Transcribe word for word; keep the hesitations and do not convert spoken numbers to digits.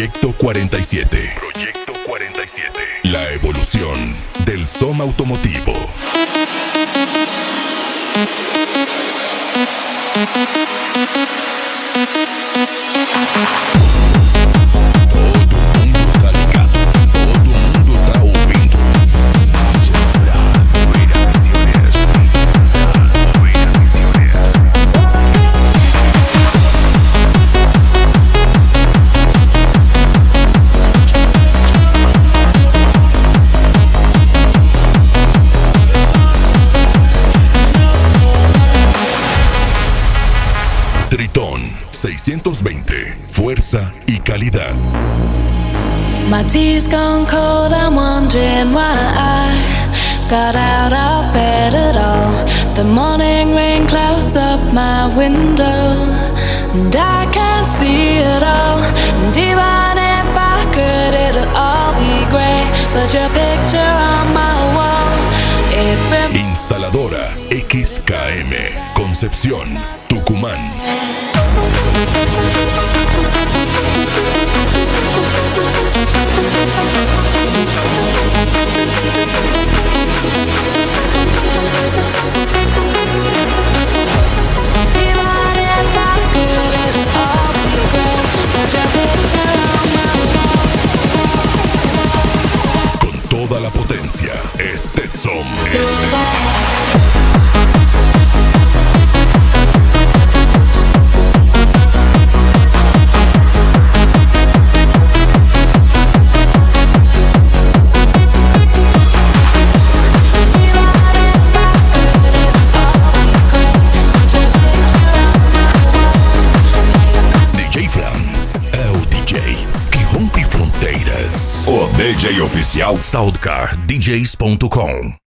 Proyecto cuarenta y siete. Proyecto cuarenta y siete. La evolución del Soma automotivo. Todo mundo tá ligado, todo mundo tá ouvindo. Tritón seiscientos veinte, fuerza y calidad. My tea's gone cold, I'm wondering why I got out of bed at all. The morning rain clouds up my window, and I can't see it all. And even if I could, it'll all be great. But your picture on my wall, it rem- Instaladora X K M, Concepción, Tucumán. Con toda la potencia, Stetson. D J Fran é o D J que rompe fronteiras. O D J oficial Soundcar D Js ponto com.